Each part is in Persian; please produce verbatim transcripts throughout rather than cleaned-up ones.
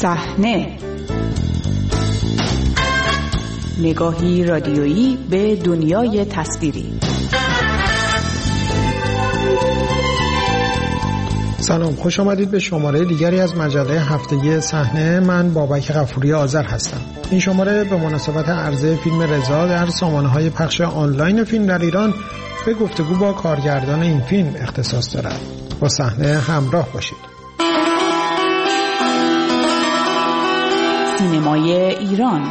صحنه، نگاهی رادیویی به دنیای تصویری. سلام، خوش آمدید به شماره دیگری از مجله هفتگی صحنه. من بابک غفوری آذر هستم. این شماره به مناسبت عرضه فیلم رضا در سامانه‌های پخش آنلاین فیلم در ایران به گفتگو با کارگردان این فیلم اختصاص دارد. با صحنه همراه باشید. سینمای ایران.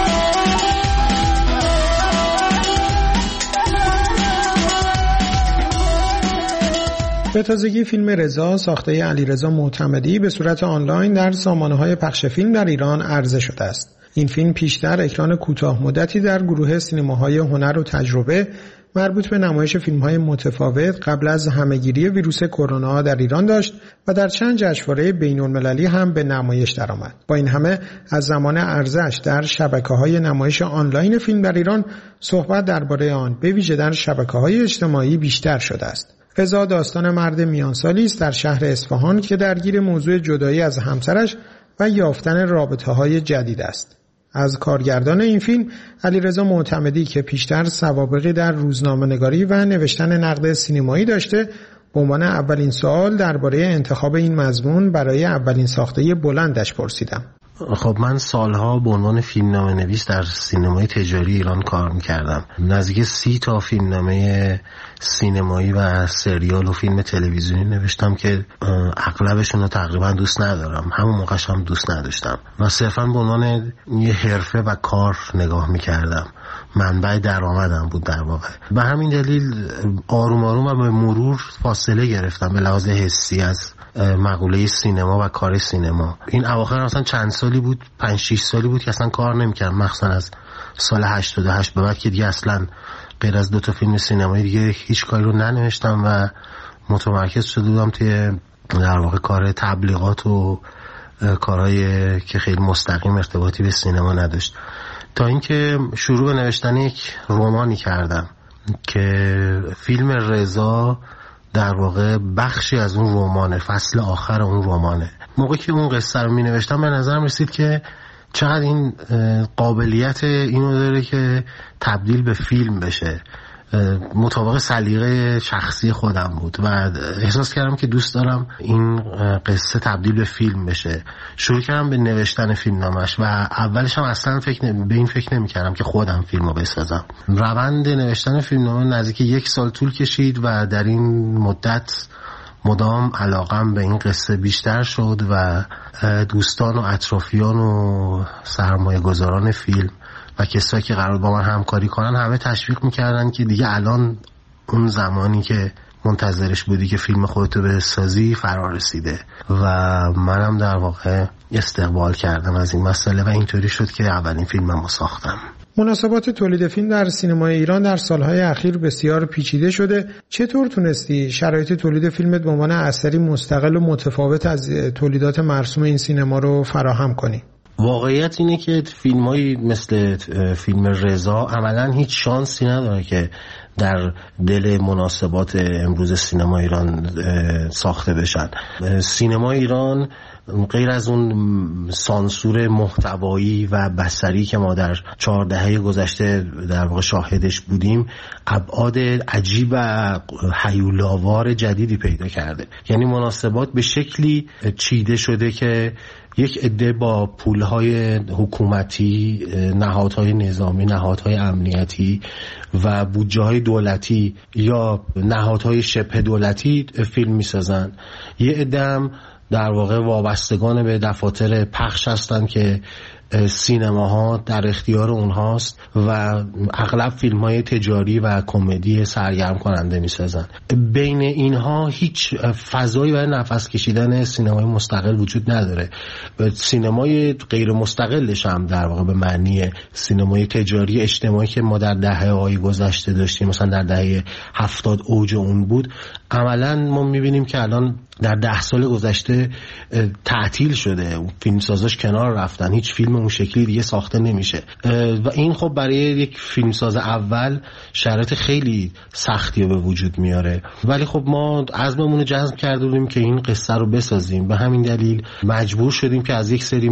به تازگی فیلم رضا ساخته علیرضا معتمدی به صورت آنلاین در سامانه‌های پخش فیلم در ایران عرضه شده است. این فیلم پیشتر اکران کوتاه مدتی در گروه سینماهای هنر و تجربه مربوط به نمایش فیلم‌های متفاوت قبل از همه‌گیری ویروس کرونا در ایران داشت و در چند جشنواره بین‌المللی هم به نمایش درآمد. با این همه از زمان عرضه‌اش در شبکه‌های نمایش آنلاین فیلم در ایران صحبت درباره آن به ویژه در شبکه‌های اجتماعی بیشتر شده است. رضا داستان مرد میانسالی است در شهر اصفهان که درگیر موضوع جدایی از همسرش و یافتن رابطه‌های جدید است. از کارگردان این فیلم علیرضا معتمدی که پیشتر سوابقی در روزنامه‌نگاری و نوشتن نقد سینمایی داشته، به عنوان اولین سوال درباره انتخاب این مضمون برای اولین ساخته بلندش پرسیدم. خب من سالها به عنوان فیلمنامه نویس در سینمای تجاری ایران کار میکردم. نزدیک سی تا فیلمنامه سینمایی و سریال و فیلم تلویزیونی نوشتم که اغلبشون رو تقریبا دوست ندارم. همون موقعش هم دوست نداشتم و صرفا به عنوان یه حرفه و کار نگاه میکردم. منبع درآمدم بود در واقع. به همین دلیل آروم آروم و به مرور فاصله گرفتم به لحاظ حسی از مقوله سینما و کار سینما. این اواخر مثلا چند سالی بود، پنج شش سالی بود که اصلا کار نمی‌کردم، مخصوصا از سال هشتاد و هشت به بعد که دیگه اصلا غیر از دو تا فیلم سینمایی دیگه هیچ کاری رو ننوشتم و متمرکز شده بودم توی در واقع کار تبلیغات و کارهای که خیلی مستقیم ارتباطی به سینما نداشت، تا اینکه شروع به نوشتن یک رمانی کردم که فیلم رضا در واقع بخشی از اون رمانه، فصل آخر اون رمانه. موقعی که اون قصه رو می نوشتم به نظرم رسید که چقدر این قابلیت اینو داره که تبدیل به فیلم بشه، مطابق سلیقه شخصی خودم بود و احساس کردم که دوست دارم این قصه تبدیل به فیلم بشه. شروع کردم به نوشتن فیلمنامه‌اش و اولش هم اصلا فکر به این فکر نمی‌کردم که خودم فیلمو بسازم. روند نوشتن فیلمنامه نزدیک یک سال طول کشید و در این مدت مدام علاقم به این قصه بیشتر شد و دوستان و اطرافیان و سرمایه‌گذاران فیلم و کسایی که قرار با من همکاری کنن همه تشویق میکردن که دیگه الان اون زمانی که منتظرش بودی که فیلم خودتو بسازی فرا رسیده و منم در واقع استقبال کردم از این مسئله و اینطوری شد که اولین فیلممو ساختم. مناسبات تولید فیلم در سینمای ایران در سالهای اخیر بسیار پیچیده شده. چطور تونستی شرایط تولید فیلمت به عنوان اثری مستقل و متفاوت از تولیدات مرسوم این سینما رو فراهم کنی؟ واقعیت اینه که فیلمایی مثل فیلم رضا عملاً هیچ شانسی نداره که در دل مناسبات امروز سینما ایران ساخته بشن. سینما ایران غیر از اون سانسور محتوایی و بصری که ما در چهار دهه گذشته در واقع شاهدش بودیم، ابعاد عجیب و هیولاوار جدیدی پیدا کرده. یعنی مناسبات به شکلی چیده شده که یک عده با پولهای حکومتی، نهادهای نظامی، نهادهای امنیتی و بودجه‌های دولتی یا نهادهای شبه دولتی فیلم می‌سازن. یه عده هم در واقع وابستگان به دفاتر پخش هستن که سینماها در اختیار اونهاست و اغلب فیلم‌های تجاری و کمدی سرگرم کننده می‌سازن. بین اینها هیچ فضایی برای نفس کشیدن سینمای مستقل وجود نداره. سینمای غیر مستقلش هم در واقع به معنی سینمای تجاری اجتماعی که ما در دهه‌های گذشته داشتیم، مثلا در دهه هفتاد اوج اون بود، عملاً ما می‌بینیم که الان در ده سال گذشته تعطیل شده. فیلمسازاش کنار رفتن، هیچ فیلم اون شکلی دیگه ساخته نمیشه و این خب برای یک فیلمساز اول شرایط خیلی سختی رو به وجود میاره. ولی خب ما عزممون رو جزم کرده بودیم که این قصه رو بسازیم، به همین دلیل مجبور شدیم که از یک سری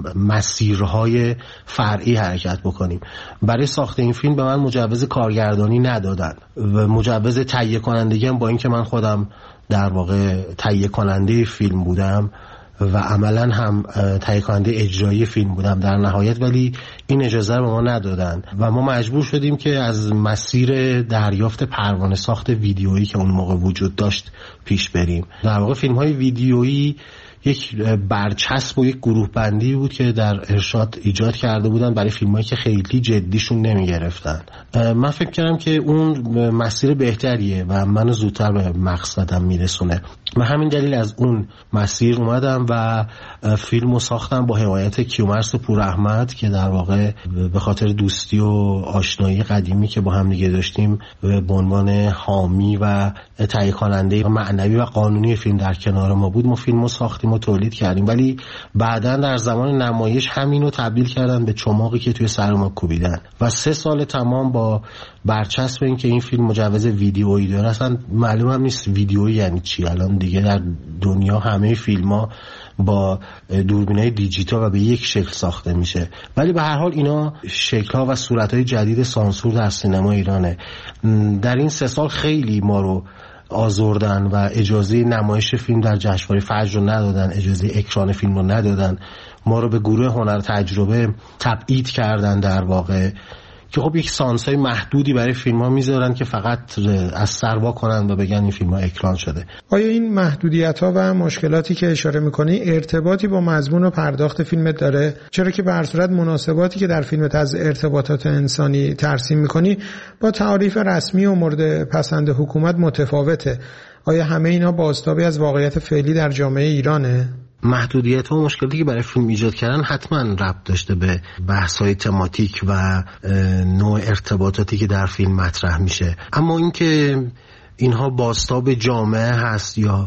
مسیرهای فرعی حرکت بکنیم. برای ساخت این فیلم به من مجوز کارگردانی ندادن و مجوز تهیه کنندگی هم، با اینکه من خودم در واقع تهیه کننده فیلم بودم و عملا هم تهیه کننده اجرایی فیلم بودم در نهایت، ولی این اجازه رو به ما ندادن و ما مجبور شدیم که از مسیر دریافت پروانه ساخت ویدیویی که اون موقع وجود داشت پیش بریم. در واقع فیلم های ویدیویی یک برچسب و یک گروه بندی بود که در ارشاد ایجاد کرده بودن برای فیلمایی که خیلی جدیشون نمی گرفتن. من فکر کردم که اون مسیر بهتریه و منو زودتر به مقصدم میرسونه و همین دلیل از اون مسیر اومدم و فیلمو ساختم با حمایت کیومرث پوراحمد که در واقع به خاطر دوستی و آشنایی قدیمی که با هم دیگه داشتیم به عنوان حامی و تهیه کننده معنوی و قانونی فیلم در کنار ما بود. ما فیلمو ساختیم و تولید کردیم، ولی بعداً در زمان نمایش همینو تبدیل کردن به چماقی که توی سر ما کوبیدن و سه سال تمام با برچسب این که این فیلم مجوز ویدیویی داره. اصلا معلوم هم نیست ویدیویی یعنی چی. الان دیگه در دنیا همه فیلم‌ها با دوربینای دیجیتال و به یک شکل ساخته میشه، ولی به هر حال اینا شکل‌ها و صورت‌های جدید سانسور در سینما ایرانه. در این سه سال خیلی ما رو آزردن و اجازه نمایش فیلم در جشنواره فجر رو ندادن، اجازه اکران فیلم رو ندادن، ما رو به گروه هنر تجربه تبعید کردن در واقع، که خب یک سانسای محدودی برای فیلم ها میذارن که فقط از سر وا کنن و بگن این فیلم ها اکران شده. آیا این محدودیت ها و مشکلاتی که اشاره میکنی ارتباطی با مضمون و پرداخت فیلمت داره؟ چرا که به هر صورت مناسباتی که در فیلمت از ارتباطات انسانی ترسیم میکنی با تعاریف رسمی و مورد پسند حکومت متفاوته. آیا همه اینا بازتابی از واقعیت فعلی در جامعه ایرانه؟ محدودیت و مشکلاتی که برای فیلم ایجاد کردن حتما ربط داشته به بحث‌های تماتیک و نوع ارتباطاتی که در فیلم مطرح میشه، اما اینکه اینها بازتاب جامعه هست یا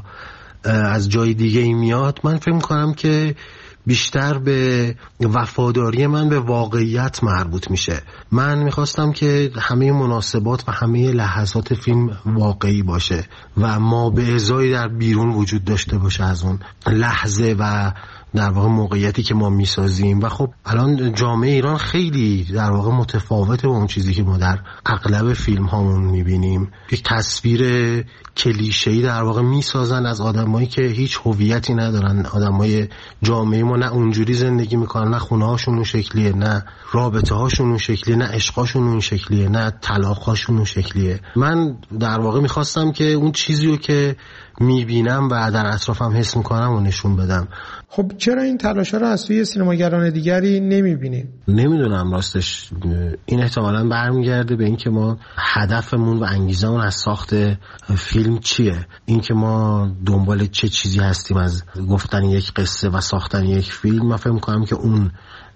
از جای دیگه ای میاد، من فکر می‌کنم که بیشتر به وفاداری من به واقعیت مربوط میشه. من میخواستم که همه مناسبات و همه لحظات فیلم واقعی باشه و ما به ازایی در بیرون وجود داشته باشه از اون لحظه و در واقع موقعیتی که ما میسازیم. و خب الان جامعه ایران خیلی در واقع متفاوته با اون چیزی که ما در اغلب فیلم هامون میبینیم. یک تصویر کلیشه‌ای در واقع میسازن از آدمایی که هیچ هویتی ندارن. آدمای جامعه ما نه اونجوری زندگی میکنن، نه خونه هاشون اون شکلیه، نه رابطه هاشون اون شکلیه، نه عشقاشون اون شکلیه، نه طلاق هاشون اون شکلیه. من در واقع میخواستم که اون چیزی رو که میبینم و در اطرافم حس میکنم و نشون بدم. خب چرا این تلاشا رو از سوی سینماگران دیگری نمیبینیم؟ نمیدونم راستش. این احتمالاً برمیگرده به این که ما هدفمون و انگیزمون از ساخت فیلم چیه، این که ما دنبال چه چیزی هستیم از گفتن یک قصه و ساختن یک فیلم. من فکر میکنم که اون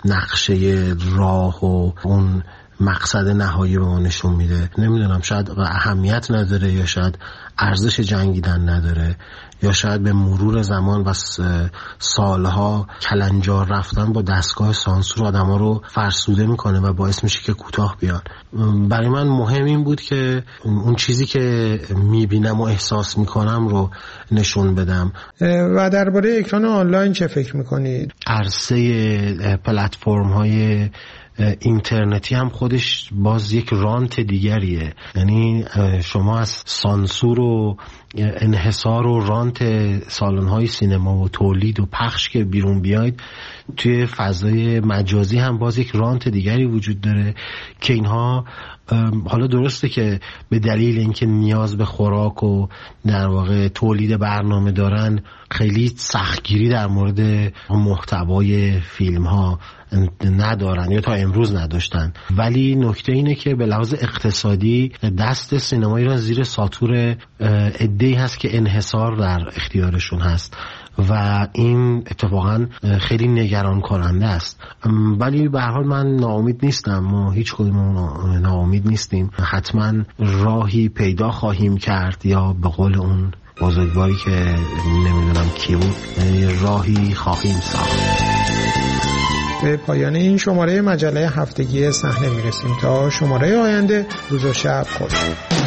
نقشه راه و اون مقصد نهایی به ما نشون میده. نمیدونم، شاید اهمیت نداره یا شاید ارزش جنگیدن نداره یا شاید به مرور زمان و سالها کلنجار رفتن با دستگاه سانسور آدم‌ها رو فرسوده میکنه و باعث میشه که کوتاه بیان. برای من مهم این بود که اون چیزی که میبینم و احساس میکنم رو نشون بدم. و درباره اکران آنلاین چه فکر میکنید؟ عرصه پلتفرم های اینترنتی هم خودش باز یک رانت دیگریه. یعنی شما از سانسور و انحصار و رانت سالن‌های سینما و تولید و پخش که بیرون بیاید، توی فضای مجازی هم باز یک رانت دیگری وجود داره که اینها حالا درسته که به دلیل اینکه نیاز به خوراک و در واقع تولید برنامه دارن خیلی سختگیری در مورد محتوای فیلم ها ندارن یا تا امروز نداشتن، ولی نکته اینه که به لحاظ اقتصادی دست سینما ایران زیر ساطور عده‌ای هست که انحصار در اختیارشون هست و این اتفاقا خیلی نگران کننده است. ولی به هر حال من ناامید نیستم، ما هیچ کدوممون ناامید نیستیم. حتما راهی پیدا خواهیم کرد، یا به قول اون بزرگواری که نمیدونم کی بود، راهی خواهیم ساخت. به پایان این شماره مجله هفتگی صحنه میرسیم. تا شماره آینده روز و شب خوش.